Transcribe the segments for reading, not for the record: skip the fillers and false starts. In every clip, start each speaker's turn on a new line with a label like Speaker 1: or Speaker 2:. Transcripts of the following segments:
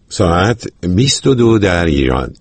Speaker 1: ساعت 22 در ایران.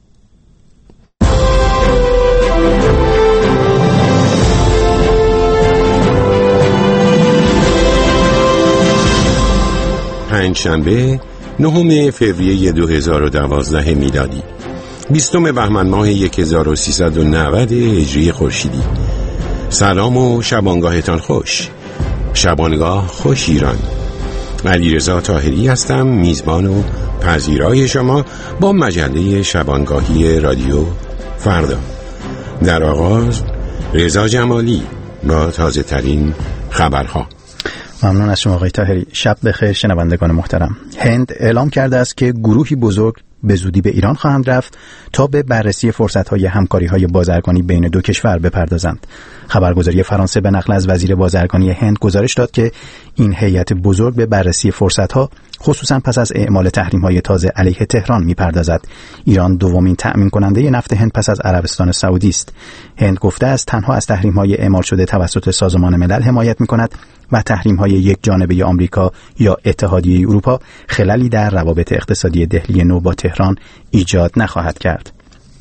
Speaker 1: پنجشنبه 9 فوریه 2012 میلادی، 20 بهمن ماه 1390 هجری خورشیدی. سلام و شبانگاهتان خوش. شبانگاه خوش ایران. علیرضا طاهری هستم، میزبان و پذیرای شما با مجله شبانگاهی رادیو فردا. در آغاز رضا جمالی با تازه ترین خبرها.
Speaker 2: ممنون از شما آقای طاهری. شب بخیر شنوندگان محترم. هند اعلام کرده است که گروهی بزرگ به زودی به ایران خواهند رفت تا به بررسی فرصت‌های همکاری‌های بازرگانی بین دو کشور بپردازند. خبرگزاری فرانسه به نقل از وزیر بازرگانی هند گزارش داد که این هیئت بزرگ به بررسی فرصت‌ها خصوصاً پس از اعمال تحریم‌های تازه علیه تهران می‌پردازد. ایران دومین تأمین کننده نفت هند پس از عربستان سعودی است. هند گفته است تنها از تحریم‌های اعمال شده توسط سازمان ملل حمایت می‌کند و تحریم‌های یک جانبه آمریکا یا اتحادیه اروپا خللی در روابط اقتصادی دهلی نو با تهران ایجاد نخواهد کرد.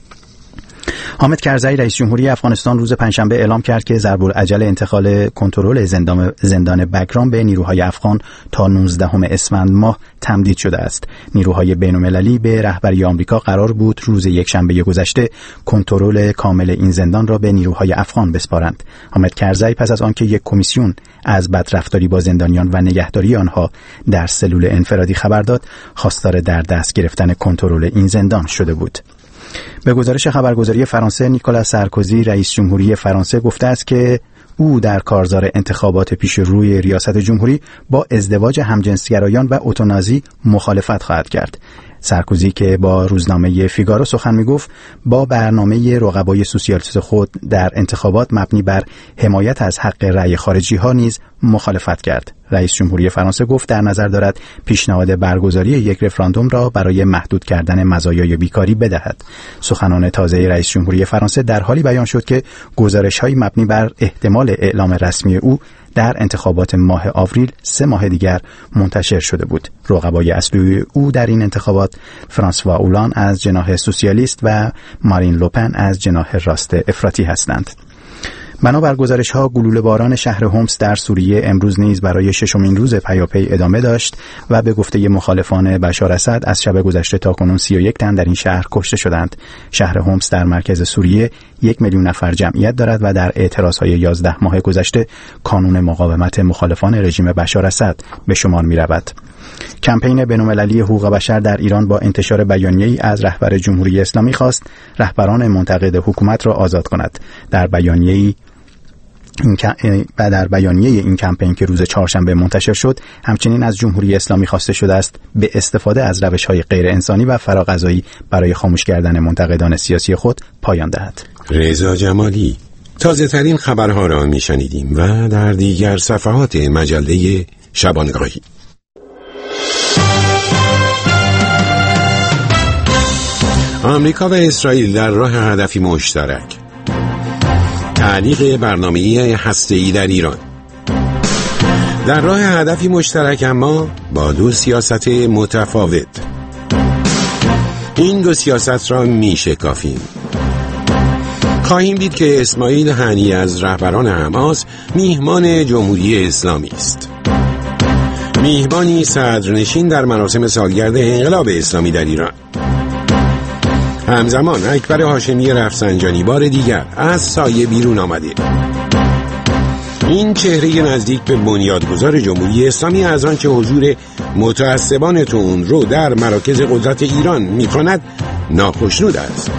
Speaker 2: حامد کرزی رئیس جمهوری افغانستان روز پنجشنبه اعلام کرد که ضرب‌العجل انتقال کنترل زندان بگرام به نیروهای افغان تا 19 اسفند ماه تمدید شده است. نیروهای بین‌المللی به رهبری آمریکا قرار بود روز یکشنبه گذشته کنترل کامل این زندان را به نیروهای افغان بسپارند. حامد کرزی پس از آنکه یک کمیسیون از بدرفتاری با زندانیان و نگهداری آنها در سلول انفرادی خبر داد، خواستار در دست گرفتن کنترل این زندان شده بود. به گزارش خبرگزاری فرانسه، نیکولا سارکوزی رئیس جمهوری فرانسه گفته است که او در کارزار انتخابات پیش روی ریاست جمهوری با ازدواج همجنسگرایان و اوتونازی مخالفت خواهد کرد. سارکوزی که با روزنامه فیگارو سخن می‌گفت با برنامه رقبای سوسیالیست خود در انتخابات مبنی بر حمایت از حق رأی خارجی‌ها نیز مخالفت کرد. رئیس جمهوری فرانسه گفت در نظر دارد پیشنهاد برگزاری یک رفراندوم را برای محدود کردن مزایای بیکاری بدهد. سخنان تازه رئیس جمهوری فرانسه در حالی بیان شد که گزارش‌های مبنی بر احتمال اعلام رسمی او در انتخابات ماه آوریل 3 ماه دیگر منتشر شده بود. رقبای اصلی او در این انتخابات فرانسوا اولان از جناح سوسیالیست و مارین لوپن از جناح راست افراطی هستند. بنابر گزارش‌ها گلوله‌باران شهر هومس در سوریه امروز نیز برای 6مین روز پیاپی ادامه داشت و به گفته مخالفان بشار اسد از شب گذشته تاکنون 31 تن در این شهر کشته شدند. شهر هومس در مرکز سوریه 1 میلیون نفر جمعیت دارد و در اعتراضهای 11 ماه گذشته کانون مقاومت مخالفان رژیم بشار اسد به شمار می‌رود. کمپین بین‌المللی حقوق بشر در ایران با انتشار بیانیه‌ای از رهبر جمهوری اسلامی خواست رهبران منتقد حکومت را آزاد کند. در بیانیه این کمپین که روز چهارشنبه منتشر شد، همچنین از جمهوری اسلامی خواسته شده است به استفاده از روش‌های غیر انسانی و فراغذایی برای خاموش کردن منتقدان سیاسی خود پایان دهد.
Speaker 1: رضا جمالی. تازه ترین خبرها را میشنیدیم و در دیگر صفحات مجله شبانگاهی. آمریکا و اسرائیل در راه هدفی مشترک. تعلیق برنامه هسته‌ای در ایران. در راه هدفی مشترک اما با 2 سیاست متفاوت. این 2 سیاست را میشکافیم. خواهیم دید که اسماعیل هنیه از رهبران حماس میهمان جمهوری اسلامی است. میهمانی صدرنشین در مراسم سالگرد انقلاب اسلامی در ایران. همزمان اکبر هاشمی رفسنجانی بار دیگر از سایه بیرون آمده. این چهره نزدیک به بنیادگذار جمهوری اسلامی از آنچه حضور متعصبان تون رو در مراکز قدرت ایران می‌کند ناخشنود است.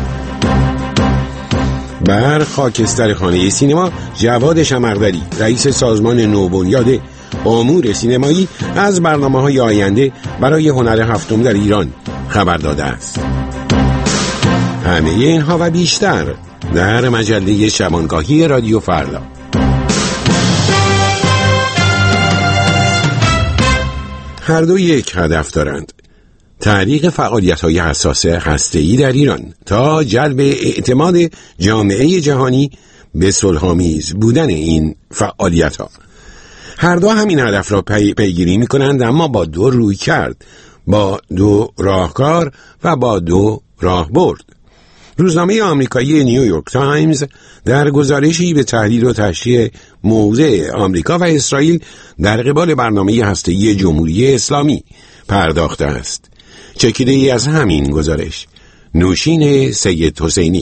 Speaker 1: بر خاکستر خانه سینما جواد شمقدری رئیس سازمان نوبنیاد امور سینمایی از برنامه‌های آینده برای هنر هفتم در ایران خبر داده است. همه اینها و بیشتر در مجله شبانگاهی رادیو فردا. هر دو یک هدف دارند: تعلیق فعالیت‌های حساس هسته‌ای در ایران تا جلب اعتماد جامعه جهانی به صلح‌آمیز بودن این فعالیت‌ها. هر دو همین هدف را پیگیری می‌کنند، اما با 2 رویکرد. با 2 راهکار و با 2 راهبرد. روزنامه آمریکایی نیویورک تایمز در گزارشی به تحلیل و تشریح موضع آمریکا و اسرائیل در قبال برنامه هسته‌ای جمهوری اسلامی پرداخته است. چکیده‌ای از همین گزارش. نوشین سید حسینی.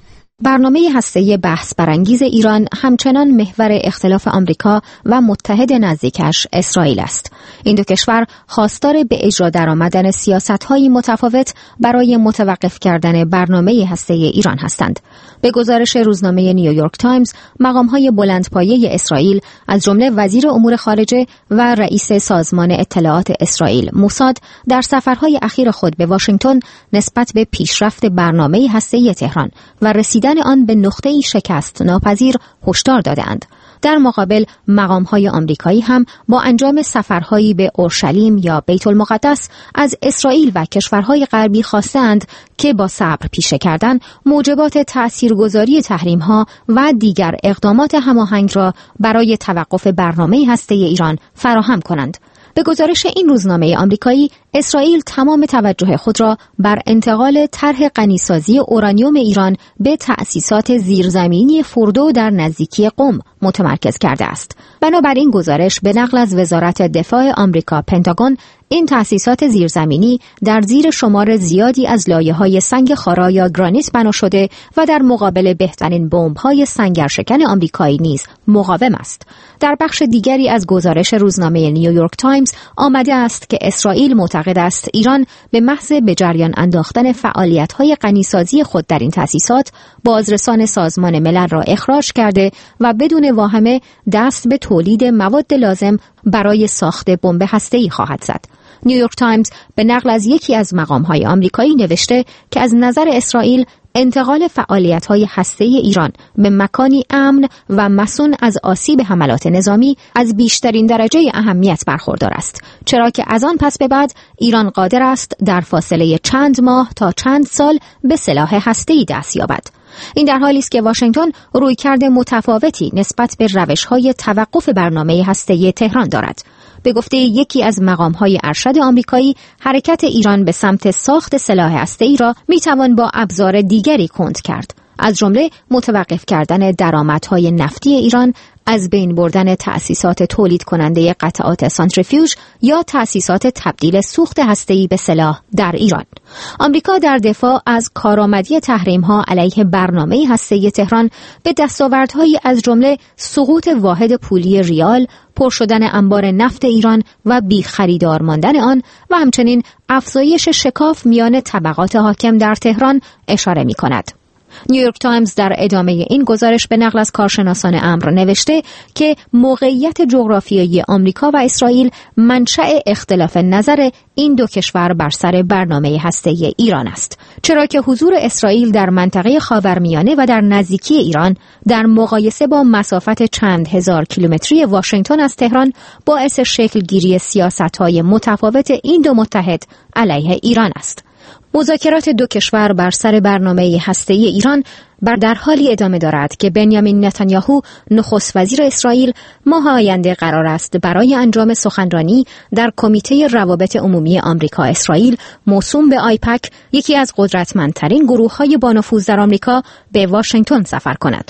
Speaker 3: برنامه هسته‌ای بحث برانگیز ایران همچنان محور اختلاف آمریکا و متحد نزدیکش اسرائیل است. این 2 کشور خواستار به اجرا درآمدن سیاست‌های متفاوت برای متوقف کردن برنامه هسته‌ای ایران هستند. به گزارش روزنامه نیویورک تایمز، مقام‌های بلندپایه اسرائیل از جمله وزیر امور خارجه و رئیس سازمان اطلاعات اسرائیل موساد در سفرهای اخیر خود به واشنگتن نسبت به پیشرفت برنامه هسته‌ای تهران و رسیدن آن به نقطه‌ای شکست ناپذیر هشدار دادند. در مقابل مقام‌های آمریکایی هم با انجام سفرهایی به اورشلیم یا بیت المقدس از اسرائیل و کشورهای غربی خواستند که با صبر پیشه کردن موجبات تأثیرگذاری تحریم‌ها و دیگر اقدامات هماهنگ را برای توقف برنامه هسته‌ای ایران فراهم کنند. به گزارش این روزنامه آمریکایی، اسرائیل تمام توجه خود را بر انتقال طرح غنیسازی اورانیوم ایران به تأسیسات زیرزمینی فوردو در نزدیکی قم متمرکز کرده است. بنابراین گزارش به نقل از وزارت دفاع آمریکا پنتاگون، این تأسیسات زیرزمینی در زیر شمار زیادی از لایه‌های سنگ خارا یا گرانیت بنا شده و در مقابل بهترین بمب‌های سنگرشکن آمریکایی نیز مقاوم است. در بخش دیگری از گزارش روزنامه نیویورک تایمز آمده است که اسرائیل معتقد است ایران به محض به جریان انداختن فعالیت‌های غنیسازی خود در این تأسیسات بازرسان سازمان ملل را اخراج کرده و بدون واهمه دست به تولید مواد لازم برای ساخت بمب هسته‌ای خواهد زد. نیویورک تایمز به نقل از یکی از مقام‌های آمریکایی نوشته که از نظر اسرائیل انتقال فعالیت‌های هسته‌ای ایران به مکانی امن و مصون از آسیب حملات نظامی از بیشترین درجه اهمیت برخوردار است، چرا که از آن پس به بعد ایران قادر است در فاصله چند ماه تا چند سال به سلاح هسته‌ای دست یابد. این در حالی است که واشنگتن رویکرد متفاوتی نسبت به روش‌های توقف برنامه هسته‌ای تهران دارد. به گفته یکی از مقام‌های ارشد آمریکایی، حرکت ایران به سمت ساخت سلاح هسته‌ای را می‌توان با ابزار دیگری کند کرد، از جمله متوقف کردن درآمدهای نفتی ایران، از بین بردن تأسیسات تولید کننده قطعات سانتریفیوژ یا تأسیسات تبدیل سوخت هسته‌ای به سلاح در ایران. آمریکا در دفاع از کارآمدی تحریم‌ها علیه برنامه هسته‌ای تهران به دستاوردهایی از جمله سقوط واحد پولی ریال، پر شدن انبار نفت ایران و بی خریدار ماندن آن و همچنین افزایش شکاف میان طبقات حاکم در تهران اشاره می‌کند. نیویورک تایمز در ادامه این گزارش به نقل از کارشناسان امر نوشته که موقعیت جغرافیایی آمریکا و اسرائیل منشأ اختلاف نظر این 2 کشور بر سر برنامه هسته‌ای ایران است، چرا که حضور اسرائیل در منطقه خاورمیانه و در نزدیکی ایران در مقایسه با مسافت چند هزار کیلومتری واشنگتن از تهران باعث شکل گیری سیاست‌های متفاوت این 2 متحد علیه ایران است. مذاکرات 2 کشور بر سر برنامه هسته‌ای ایران در حالی ادامه دارد که بنیامین نتانیاهو نخست وزیر اسرائیل ماه آینده قرار است برای انجام سخنرانی در کمیته روابط عمومی آمریکا اسرائیل موسوم به آیپک، یکی از قدرتمندترین گروه‌های بانفوذ در آمریکا، به واشنگتن سفر کند.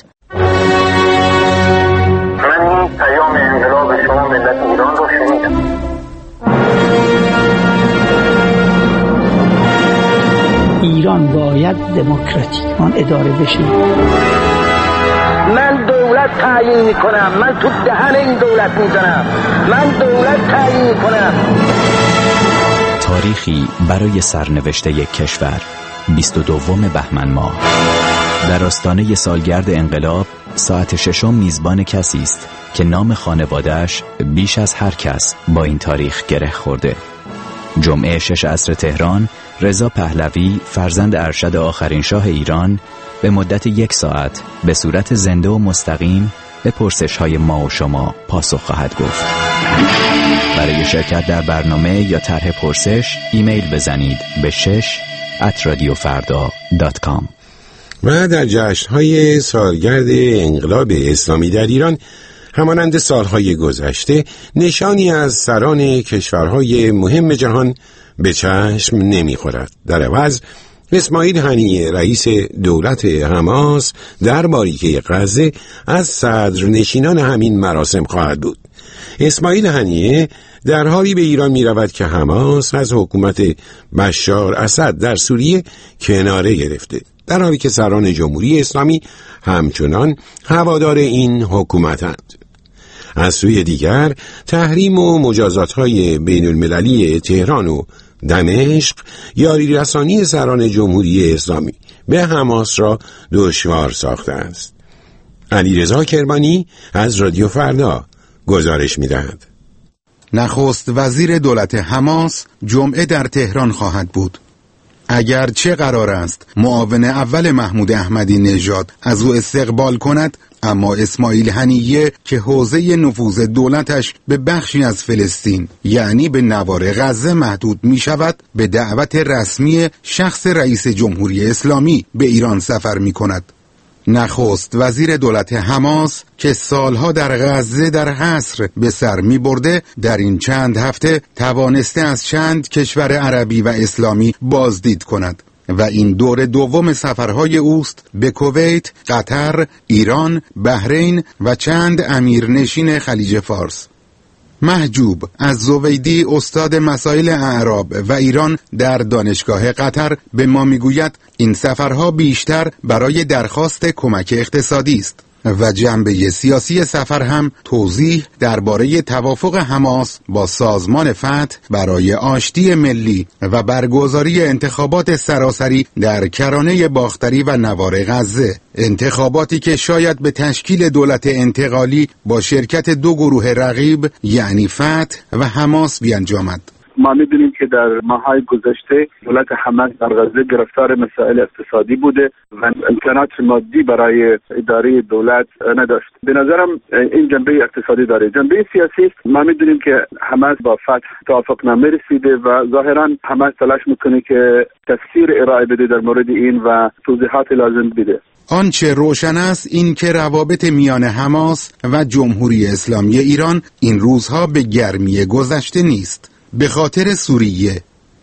Speaker 4: من این پیام انقلاب شما ملت ایران را شنیدم.
Speaker 5: ایران باید دموکراتیک اداره بشه.
Speaker 4: من دولت تعیین میکنم، من تو دهن این دولت میزنم، من دولت تعیین میکنم.
Speaker 6: تاریخی برای سرنوشت یک کشور. 22 بهمن ماه در آستانه سالگرد انقلاب، ساعت 6 میزبان کسی است که نام خانواده‌اش بیش از هر کس با این تاریخ گره خورده. جمعه 6 عصر تهران، رضا پهلوی فرزند ارشد آخرین شاه ایران به مدت 1 ساعت به صورت زنده و مستقیم به پرسش‌های ما و شما پاسخ خواهد گفت. برای شرکت در برنامه یا طرح پرسش ایمیل بزنید به 6@radiofarda.com.
Speaker 1: و در جشن‌های سالگرد انقلاب اسلامی در ایران، همانند سالهای گذشته، نشانی از سران کشورهای مهم جهان به چشم نمیخورد. در عوض اسماعیل هنیه رئیس دولت حماس در باریکه غزه از صدرنشینان همین مراسم خواهد بود. اسماعیل هنیه در حالی به ایران می رود که حماس از حکومت بشار اسد در سوریه کناره گرفته، در حالی که سران جمهوری اسلامی همچنان هوادار این حکومتند. از سوی دیگر تحریم و مجازات‌های بین المللی تهران و دمشق یاری رسانی سران جمهوری اسلامی به حماس را دشوار ساخته است. علیرضا کرمانی از رادیو فردا گزارش می‌دهد.
Speaker 7: نخست وزیر دولت حماس جمعه در تهران خواهد بود. اگر چه قرار است معاون اول محمود احمدی نژاد از او استقبال کند، اما اسماعیل هنیه که حوزه نفوذ دولتش به بخشی از فلسطین یعنی به نوار غزه محدود می شود، به دعوت رسمی شخص رئیس جمهوری اسلامی به ایران سفر می کند. نخست وزیر دولت حماس که سالها در غزه در حصر به سر می برده، در این چند هفته توانسته از چند کشور عربی و اسلامی بازدید کند و این دور دوم سفرهای اوست به کویت، قطر، ایران، بحرین و چند امیرنشین خلیج فارس. محجوب از زویدی استاد مسائل اعراب و ایران در دانشگاه قطر به ما میگوید این سفرها بیشتر برای درخواست کمک اقتصادی است و جنبه سیاسی سفر هم توضیح درباره توافق حماس با سازمان فتح برای آشتی ملی و برگزاری انتخابات سراسری در کرانه باختری و نوار غزه، انتخاباتی که شاید به تشکیل دولت انتقالی با شرکت دو گروه رقیب یعنی فتح و حماس بیانجامد.
Speaker 8: ما می‌دونیم که در ماه‌های گذشته دولت حماس در غزه گرفتار مسائل اقتصادی بوده و امکانات مادی برای اداره دولت نداشت. به نظرم این جنبه اقتصادی داره. جنبه سیاسی ما می‌دونیم که حماس با فتح توافقنامه رسیده و ظاهراً حماس تلاش می‌کنه که تفسیر ارائه بده در مورد این و توضیحات لازم بده.
Speaker 7: آنچه روشن است این که روابط میان حماس و جمهوری اسلامی ایران این روزها به گرمی گذشته نیست. به خاطر سوریه،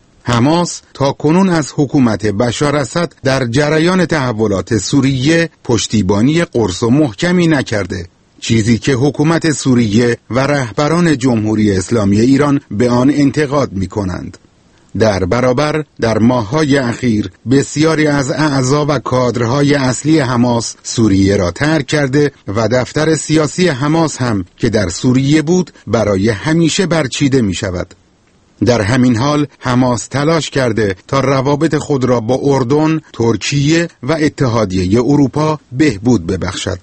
Speaker 7: حماس تا کنون از حکومت بشار اسد در جریان تحولات سوریه پشتیبانی قرص و محکمی نکرده، چیزی که حکومت سوریه و رهبران جمهوری اسلامی ایران به آن انتقاد می کنند. در برابر در ماه‌های اخیر بسیاری از اعضا و کادرهای اصلی حماس سوریه را ترک کرده و دفتر سیاسی حماس هم که در سوریه بود برای همیشه برچیده می شود. در همین حال حماس تلاش کرده تا روابط خود را با اردن، ترکیه و اتحادیه اروپا بهبود ببخشد.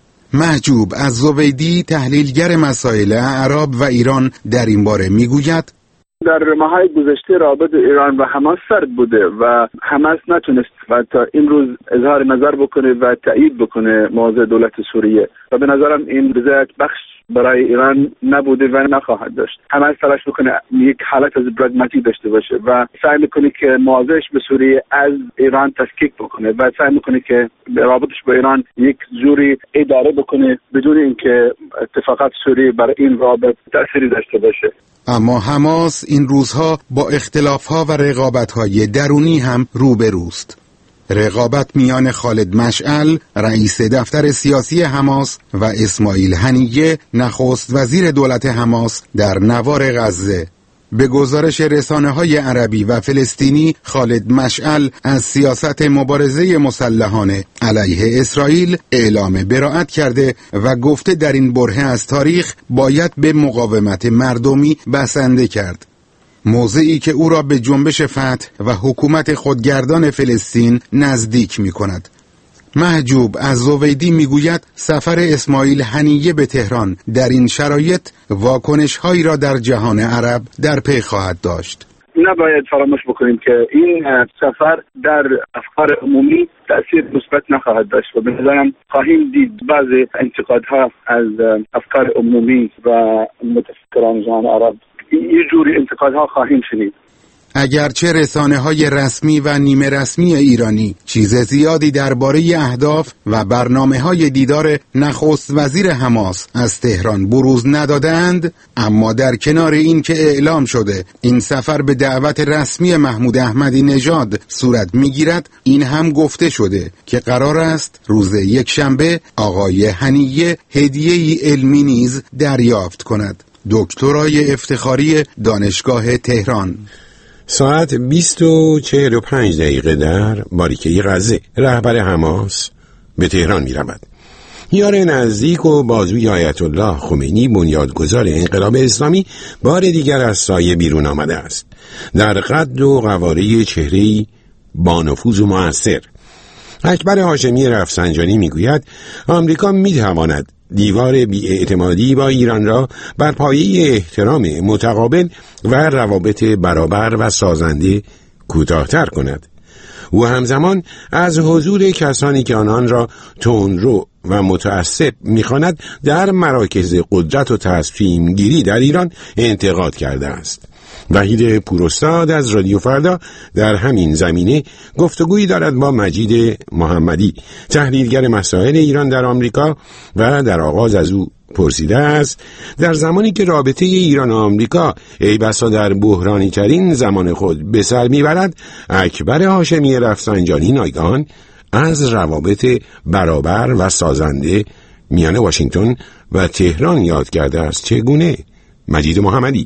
Speaker 7: محجوب از زویدی تحلیلگر مسائل اعراب و ایران در این باره میگوید
Speaker 8: در ماه‌های گذشته رابطه ایران و حماس سرد بوده و حماس نتونست و تا این روز اظهار نظر بکنه و تایید بکنه موضع دولت سوریه و به نظرم این رضایت بخش برای ایران نبوده و نخواهد داشت. حماس تلاش میکنه یک حالت از پراگماتیک داشته باشه و سعی میکنه که موضعش به سوریه از ایران تفکیک بکنه و سعی میکنه که رابطش با ایران یک جوری اداره بکنه بدون اینکه اتفاقات سوریه بر این رابطه تأثیری داشته باشه.
Speaker 7: اما حماس این روزها با اختلافها و رقابت‌های درونی هم روبروست. رقابت میان خالد مشعل رئیس دفتر سیاسی حماس و اسماعیل هنیه نخست وزیر دولت حماس در نوار غزه. به گزارش رسانه‌های عربی و فلسطینی، خالد مشعل از سیاست مبارزه مسلحانه علیه اسرائیل اعلام براءت کرده و گفته در این برهه از تاریخ باید به مقاومت مردمی بسنده کرد. موضعی که او را به جنبش فتح و حکومت خودگردان فلسطین نزدیک می کند. محجوب از زویدی می گوید سفر اسماعیل هنیه به تهران در این شرایط واکنش هایی را در جهان عرب در پی خواهد داشت.
Speaker 8: نباید فراموش بکنیم که این سفر در افکار عمومی تأثیر مثبت نخواهد داشت و به نظرم خواهیم دید بعضی انتقادها از افکار عمومی و متفکران جهان عرب، یه جوری انتقادها خواهیم شنید.
Speaker 7: اگرچه رسانه‌های رسمی و نیمه رسمی ایرانی چیز زیادی درباره اهداف و برنامه‌های دیدار نخست وزیر حماس از تهران بروز ندادند، اما در کنار این که اعلام شده این سفر به دعوت رسمی محمود احمدی نژاد صورت می‌گیرد، این هم گفته شده که قرار است روز یکشنبه آقای هنیه هدیه‌ای علمی نیز دریافت کند. دکترای افتخاری دانشگاه تهران.
Speaker 1: ساعت 20:45 در باریکه غزه رهبر حماس به تهران می رود. یار نزدیک و بازوی آیت الله خمینی بنیادگذار انقلاب اسلامی بار دیگر از سایه بیرون آمده است. در قد و قواره چهره‌ای با نفوذ و مؤثر، اکبر هاشمی رفسنجانی میگوید آمریکا میتواند دیوار بی‌اعتمادی با ایران را بر پایه احترام متقابل و روابط برابر و سازنده کوتاه‌تر کند. او همزمان از حضور کسانی که آنان را تندرو و متعصب می‌خواند در مراکز قدرت و تصمیم گیری در ایران انتقاد کرده است. وحید پوراستاد از رادیو فردا در همین زمینه گفتگویی دارد با مجید محمدی، تحلیلگر مسائل ایران در آمریکا، و در آغاز از او پرسیده است در زمانی که رابطه ایران و آمریکا ای بسا در بحرانی ترین زمان خود به سر میبرد، اکبر هاشمی رفسنجانی ناگهان از روابط برابر و سازنده میان واشنگتن و تهران یاد کرده است. چگونه؟ مجید محمدی.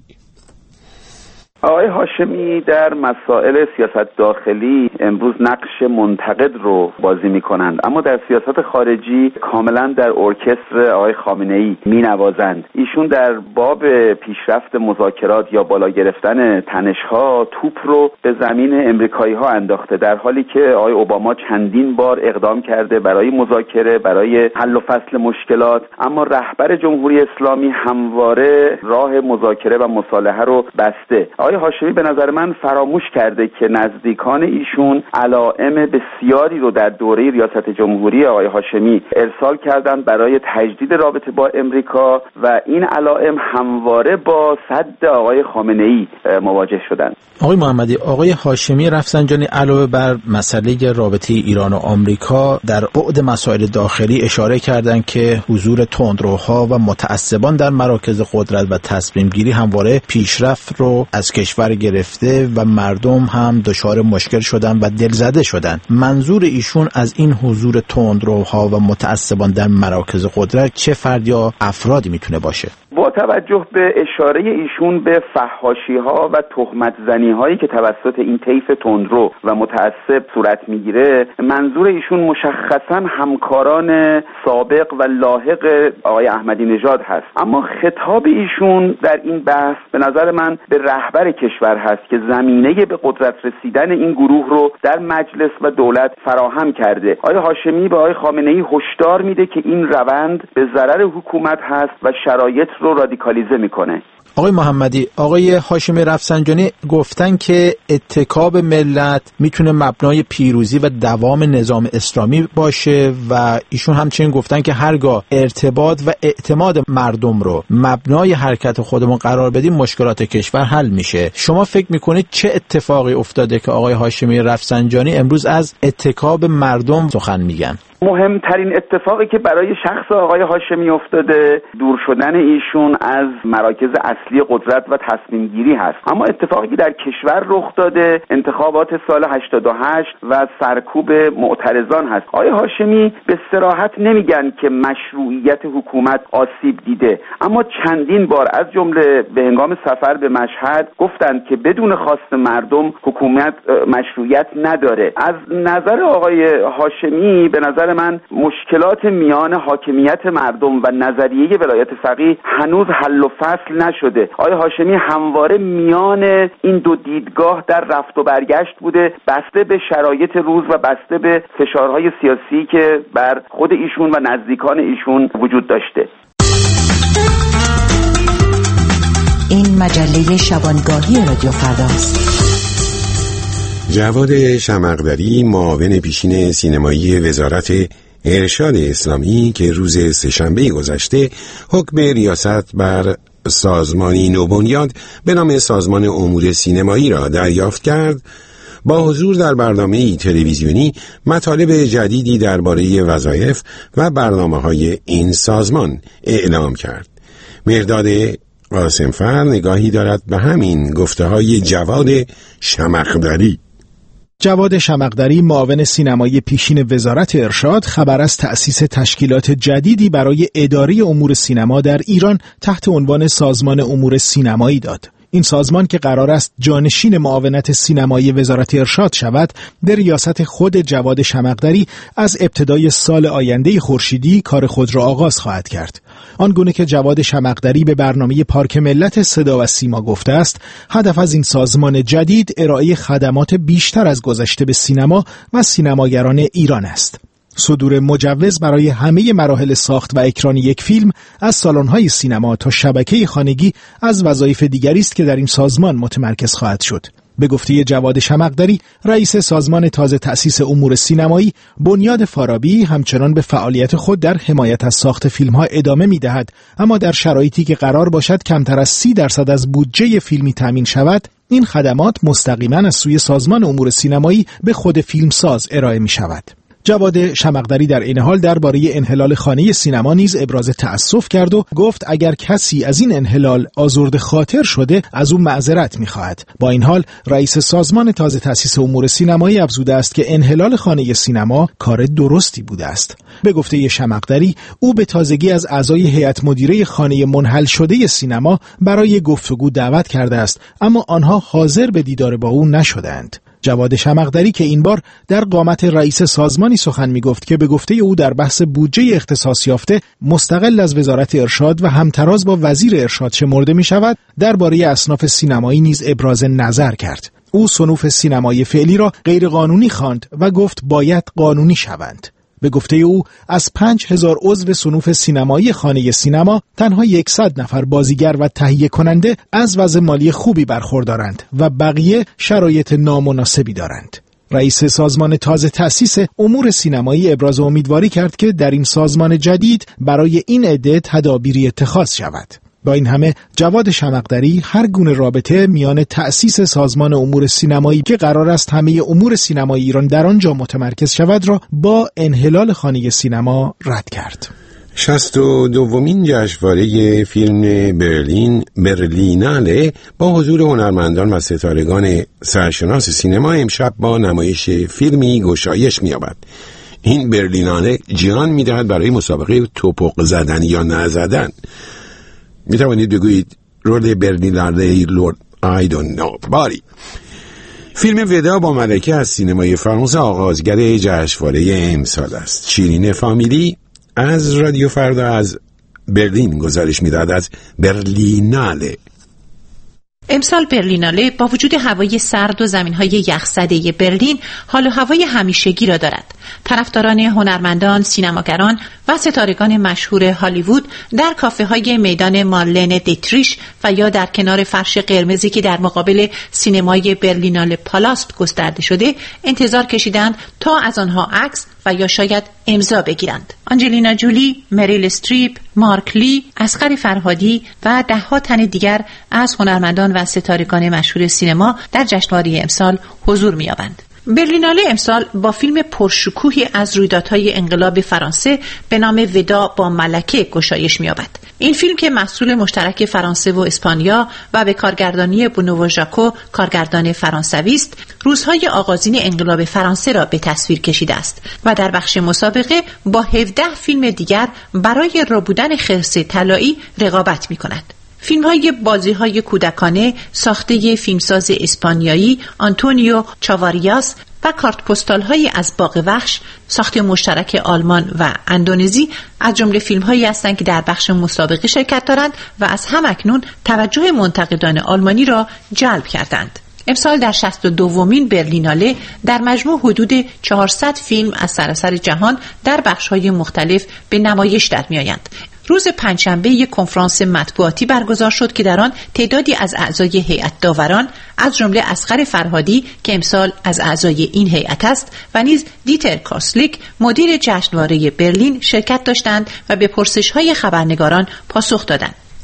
Speaker 9: آقای هاشمی در مسائل سیاست داخلی امروز نقش منتقد رو بازی می‌کنند، اما در سیاست خارجی کاملا در ارکستر آقای خامنه‌ای می‌نوازند. ایشون در باب پیشرفت مذاکرات یا بالا گرفتن تنش‌ها توپ رو به زمین امریکایی‌ها انداخته، در حالی که آقای اوباما چندین بار اقدام کرده برای مذاکره، برای حل و فصل مشکلات، اما رهبر جمهوری اسلامی همواره راه مذاکره و مصالحه رو بسته. آقای هاشمی به نظر من فراموش کرده که نزدیکان ایشون علائم بسیاری رو در دوره ریاست جمهوری آقای هاشمی ارسال کردند برای تجدید رابطه با امریکا و این علائم همواره با صد آقای خامنه‌ای مواجه شدند.
Speaker 10: آقای محمدی، آقای هاشمی رفسنجانی علاوه بر مسئله رابطه ایران و آمریکا در بعد مسائل داخلی اشاره کردند که حضور تندروها و متعصبان در مراکز قدرت و تصمیم گیری همواره پیشرفت رو از کشور گرفته و مردم هم دچار مشکل شدن و دلزده شدن. منظور ایشون از این حضور تندروها و متعصبان در مراکز قدرت چه فرد یا افرادی میتونه باشه؟
Speaker 9: با توجه به اشاره ایشون به فحاشی‌ها و تهمت‌زنی‌هایی که توسط این طیف تندرو و متعصب صورت میگیره، منظور ایشون مشخصاً همکاران سابق و لاحق آقای احمدی نژاد هست. اما خطاب ایشون در این بحث به نظر من به رهبر کشور هست که زمینه به قدرت رسیدن این گروه رو در مجلس و دولت فراهم کرده. آقای هاشمی به آقای خامنه‌ای هشدار میده که این روند به ضرر حکومت هست و شرایط رو رادیکالیزه میکنه.
Speaker 10: آقای محمدی، آقای هاشمی رفسنجانی گفتن که اتکاب ملت میتونه مبنای پیروزی و دوام نظام اسلامی باشه و ایشون همچنین گفتن که هرگاه ارتباط و اعتماد مردم رو مبنای حرکت خودمون قرار بدیم مشکلات کشور حل میشه. شما فکر میکنید چه اتفاقی افتاده که آقای هاشمی رفسنجانی امروز از اتکاب مردم سخن میگن؟
Speaker 9: مهمترین اتفاقی که برای شخص آقای هاشمی افتاده دور شدن ایشون از مراکز اصلی قدرت و تصمیم گیری هست. اما اتفاقی که در کشور رخ داده انتخابات سال 88 و سرکوب معترضان هست. آقای هاشمی به صراحت نمیگن که مشروعیت حکومت آسیب دیده، اما چندین بار از جمله به هنگام سفر به مشهد گفتند که بدون خواست مردم حکومت مشروعیت نداره. از نظر آقای هاشمی به نظر من مشکلات میان حاکمیت مردم و نظریه ولایت فقیه هنوز حل و فصل نشده. آقای هاشمی همواره میان این دو دیدگاه در رفت و برگشت بوده، بسته به شرایط روز و بسته به فشارهای سیاسی که بر خود ایشون و نزدیکان ایشون وجود داشته.
Speaker 11: این مجله شبانگاهی رادیو فرداست.
Speaker 1: جواد شمقدری، معاون پیشین سینمایی وزارت ارشاد اسلامی که روز سه‌شنبه گذشته حکم ریاست بر سازمانی نوبنیاد به نام سازمان امور سینمایی را دریافت کرد، با حضور در برنامه تلویزیونی مطالب جدیدی درباره وظایف و برنامه‌های این سازمان اعلام کرد. مهرداد قاسمفر نگاهی دارد به همین گفته‌های جواد شمقدری.
Speaker 10: جواد شمقدری، معاون سینمایی پیشین وزارت ارشاد، خبر از تأسیس تشکیلات جدیدی برای اداره امور سینما در ایران تحت عنوان سازمان امور سینمایی داد. این سازمان که قرار است جانشین معاونت سینمایی وزارت ارشاد شود، در ریاست خود جواد شمقدری از ابتدای سال آینده خورشیدی کار خود را آغاز خواهد کرد. آنگونه که جواد شمقدری به برنامه پارک ملت صدا و سیما گفته است، هدف از این سازمان جدید ارائه خدمات بیشتر از گذشته به سینما و سینماگران ایران است. صدور مجوز برای همه مراحل ساخت و اکران یک فیلم، از سالن‌های سینما تا شبکه خانگی، از وظایف دیگری است که در این سازمان متمرکز خواهد شد. به گفته جواد شمقدری، رئیس سازمان تازه تأسیس امور سینمایی، بنیاد فارابی، همچنان به فعالیت خود در حمایت از ساخت فیلم‌ها ادامه می‌دهد، اما در شرایطی که قرار باشد کمتر از 30% از بودجه فیلمی تامین شود، این خدمات مستقیما از سوی سازمان امور سینمایی به خود فیلمساز ارائه می‌شود. جواد شمقدری در این حال درباره انحلال خانه سینما نیز ابراز تأسف کرد و گفت اگر کسی از این انحلال آزرده خاطر شده از او معذرت می‌خواهد. با این حال رئیس سازمان تازه تأسیس امور سینمایی افزوده است که انحلال خانه سینما کار درستی بوده است. به گفته شمقدری، او به تازگی از اعضای هیئت مدیره خانه منحل شده سینما برای گفتگو دعوت کرده است، اما آنها حاضر به دیدار با او نشدند. جواد شمقدری که این بار در قامت رئیس سازمانی سخن می‌گفت که به گفته او در بحث بودجه اختصاص یافته مستقل از وزارت ارشاد و همتراز با وزیر ارشاد شمرده می‌شود، درباره اصناف سینمایی نیز ابراز نظر کرد. او صنوف سینمایی فعلی را غیرقانونی خواند و گفت باید قانونی شوند. به گفته او از 5000 عضو صنوف سینمایی خانه سینما تنها 100 نفر بازیگر و تهیه کننده از وضع مالی خوبی برخوردارند و بقیه شرایط نامناسبی دارند. رئیس سازمان تازه تأسیس امور سینمایی ابراز امیدواری کرد که در این سازمان جدید برای این عده تدابیری اتخاذ شود. با این همه جواد شمقدری هر گونه رابطه میان تأسیس سازمان امور سینمایی که قرار است همه امور سینمایی ایران در آنجا متمرکز شود را با انحلال خانه سینما رد کرد.
Speaker 1: 62مین جشنواره فیلم برلیناله با حضور هنرمندان و ستارگان سرشناس سینما امشب با نمایش فیلمی گشایش می‌یابد. این برلیناله جهان می‌دهد برای مسابقه توپق زدن یا نزدن. می توانید بگویید رول برلیناله لورد I don't know باری. فیلم ودا با ملکه از سینمای فرانسه آغازگر جشنواره امسال است. شیرین فامیلی از رادیو فردا از برلین گزارش می‌دهد از برلیناله.
Speaker 12: امسال برلیناله با وجود هوای سرد و زمین‌های یخزده برلین حال و هوای همیشگی را دارد. طرفداران هنرمندان، سینماگران و ستارگان مشهور هالیوود در کافه‌های میدان مارلن دیتریش و یا در کنار فرش قرمزی که در مقابل سینمای برلیناله پالاست گسترده شده انتظار کشیدند تا از آنها عکس و یا شاید امضا بگیرند. آنجلینا جولی، مریل استریپ، مارک لی، اصغر فرهادی و ده‌ها تن دیگر از هنرمندان و ستارگان مشهور سینما در جشنواره امسال حضور می‌یابند. برلیناله امسال با فیلم پرشکوهی از رویدادهای انقلاب فرانسه به نام ودا با ملکه گشایش می‌یابد. این فیلم که محصول مشترک فرانسه و اسپانیا و به کارگردانی بونو ژاکو کارگردان فرانسوی است، روزهای آغازین انقلاب فرانسه را به تصویر کشیده است و در بخش مسابقه با 17 فیلم دیگر برای ربودن خرس طلایی رقابت می‌کند. فیلم‌های بازی‌های کودکانه ساخته فیلمساز اسپانیایی آنتونیو چاواریاس و کارت پستال‌های از باغ وحش ساخت مشترک آلمان و اندونزی از جمله فیلم‌هایی هستند که در بخش مسابقه شرکت دارند و از همکنون توجه منتقدان آلمانی را جلب کردند. امسال در 62مین برلیناله در مجموع حدود 400 فیلم از سراسر جهان در بخش‌های مختلف به نمایش در می‌آیند. روز پنجشنبه یک کنفرانس مطبوعاتی برگزار شد که در آن تعدادی از اعضای هیئت داوران از جمله اصغر فرهادی که امسال از اعضای این هیئت است و نیز دیتر کاسلیک مدیر جشنواره برلین شرکت داشتند و به پرسش‌های خبرنگاران پاسخ دادند.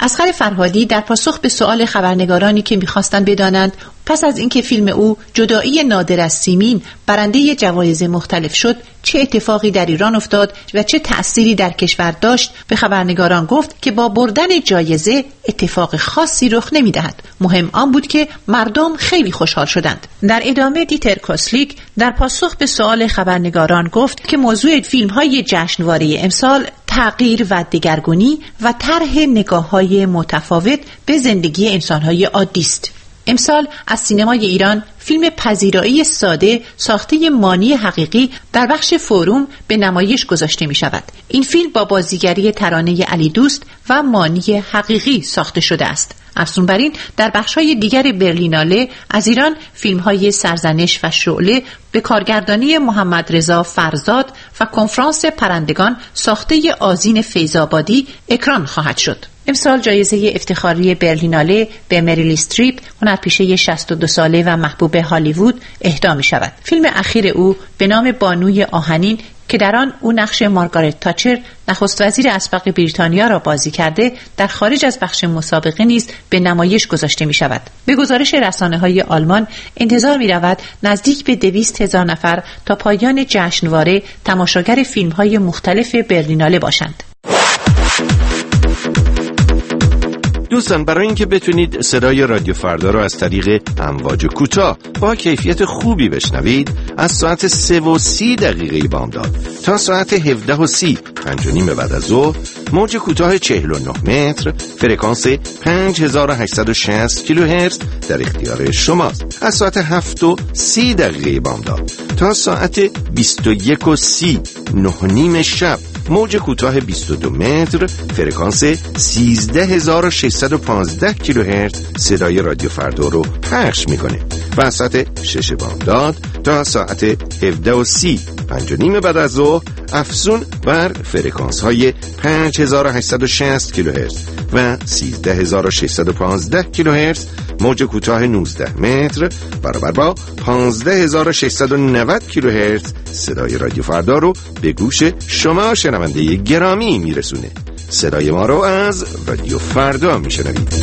Speaker 12: اصغر فرهادی در پاسخ به سؤال خبرنگارانی که می‌خواستند بدانند پس از اینکه فیلم او جدایی نادر از سیمین برنده جوایز مختلف شد چه اتفاقی در ایران افتاد و چه تأثیری در کشور داشت، به خبرنگاران گفت که با بردن جایزه اتفاق خاصی رخ نمی‌دهد. مهم آن بود که مردم خیلی خوشحال شدند. در ادامه دیتر کوسلیک در پاسخ به سؤال خبرنگاران گفت که موضوع فیلم‌های جشنواره امسال تغییر و دگرگونی و طرح نگاه‌های متفاوت به زندگی انسان‌های عادی است. امسال از سینمای ایران فیلم پذیرایی ساده ساخته مانی حقیقی در بخش فوروم به نمایش گذاشته می شود. این فیلم با بازیگری ترانه علی دوست و مانی حقیقی ساخته شده است. افزون بر این در بخش‌های دیگر برلیناله از ایران فیلم‌های سرزنش و شعله به کارگردانی محمد رضا فرزاد و کنفرانس پرندگان ساخته آذین فیض‌آبادی اکران خواهد شد. امسال جایزه افتخاری برلیناله به مریل استریپ، هنرپیشه 62 ساله و محبوب هالیوود، اهدا می شود. فیلم اخیر او به نام بانوی آهنین که در آن او نقش مارگارت تاچر، نخست وزیر اسبق بریتانیا را بازی کرده، در خارج از بخش مسابقه نیز به نمایش گذاشته می شود. به گزارش رسانه‌های آلمان انتظار می رود نزدیک به 200,000 نفر تا پایان جشنواره تماشاگر فیلم‌های مختلف برلیناله باشند.
Speaker 13: دوستان، برای اینکه بتونید صدای رادیو فردا رو از طریق امواج کوتاه با کیفیت خوبی بشنوید، از ساعت 3:30 بامداد تا ساعت 17:30 5:30 بعد از ظهر موج کوتاه 49 متر فرکانس 5860 کیلوهرتز در اختیار شماست. از ساعت 7:30 بامداد تا ساعت 21:30 9:30 شب موج کوتاه 22 متر فرکانس 13615 کیلوهرتز صدای رادیو فردا رو پخش میکنه و از ساعت 6 بامداد تا ساعت 17:30 5:30 بعد از ظهر افزون بر فرکانس های 5860 کیلوهرتز و 13615 کیلوهرتز موج کوتاه 19 متر برابر با 15690 کیلوهرتز صدای رادیو فردا رو به گوش شما شنونده گرامی میرسونه. صدای ما رو از رادیو فردا میشنوید.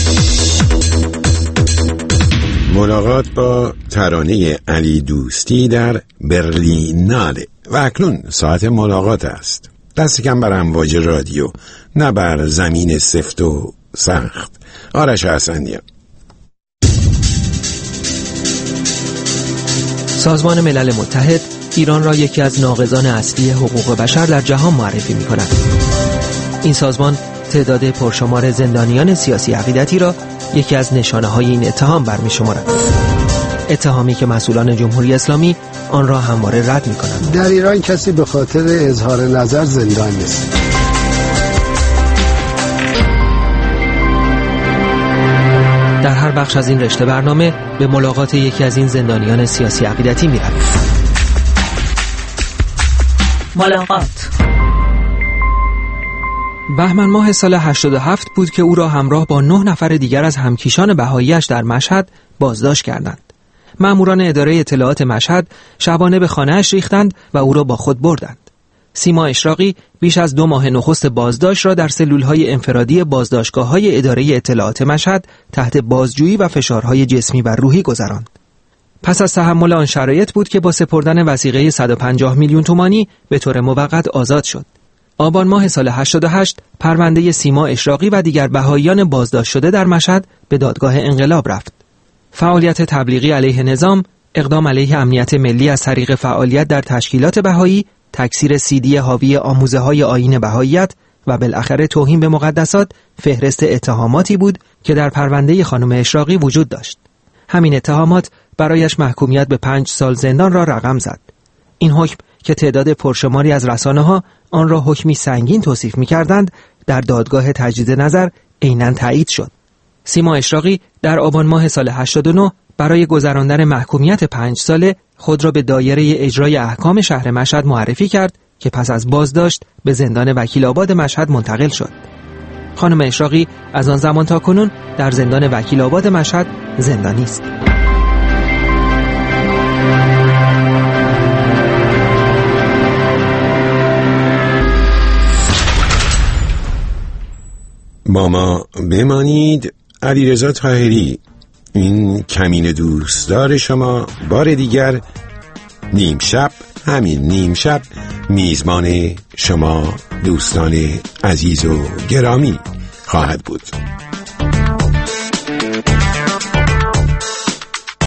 Speaker 1: ملاقات با ترانه علی دوستی در برلیناله و اکنون ساعت ملاقات است. دست کم بر امواج رادیو، نه بر زمین سفت و سخت. آرش حسنیان.
Speaker 14: سازمان ملل متحد ایران را یکی از ناقضان اصلی حقوق بشر در جهان معرفی می کند. این سازمان تعداد پرشمار زندانیان سیاسی عقیدتی را یکی از نشانه‌های این اتهام برمی شمارد. اتهامی که مسئولان جمهوری اسلامی آن را همواره رد می کنند.
Speaker 15: در ایران کسی به خاطر اظهار نظر زندان نیست.
Speaker 14: در هر بخش از این رشته برنامه به ملاقات یکی از این زندانیان سیاسی عقیدتی می رویم.
Speaker 12: ملاقات.
Speaker 14: بهمن ماه سال 87 بود که او را همراه با 9 نفر دیگر از همکیشان بهائی‌اش در مشهد بازداشت کردند. ماموران اداره اطلاعات مشهد شبانه به خانه‌اش ریختند و او را با خود بردند. سیما اشراقی بیش از 2 ماه نخست بازداشت را در سلول‌های انفرادی بازداشتگاه‌های اداره اطلاعات مشهد تحت بازجویی و فشارهای جسمی و روحی گذراند. پس از تحمل آن شرایط بود که با سپردن وثیقه 150 میلیون تومانی به طور موقت آزاد شد. آبان ماه سال 88 پرونده سیما اشراقی و دیگر بهائیان بازداشت شده در مشهد به دادگاه انقلاب رفت. فعالیت تبلیغی علیه نظام، اقدام علیه امنیت ملی از طریق فعالیت در تشکیلات بهایی، تکثیر CD حاوی آموزه‌های آیین بهائیت و بالاخره توهین به مقدسات فهرست اتهاماتی بود که در پرونده خانم اشراقی وجود داشت. همین اتهامات برایش محکومیت به 5 سال زندان را رقم زد. این حکم که تعداد پرشماری از رسانه‌ها آن را حکمی سنگین توصیف می‌کردند، در دادگاه تجدید نظر عیناً تایید شد. سیما اشراقی در آبان ماه سال 89 برای گذراندن محکومیت 5 ساله خود را به دایره اجرای احکام شهر مشهد معرفی کرد که پس از بازداشت به زندان وکیل‌آباد مشهد منتقل شد. خانم اشراقی از آن زمان تا کنون در زندان وکیل‌آباد مشهد زندانی است.
Speaker 1: با ما بمانید. علیرضا طاهری، این کمین دوستدار شما، بار دیگر نیم شب، همین نیم شب، میزبان شما دوستان عزیز و گرامی خواهد بود.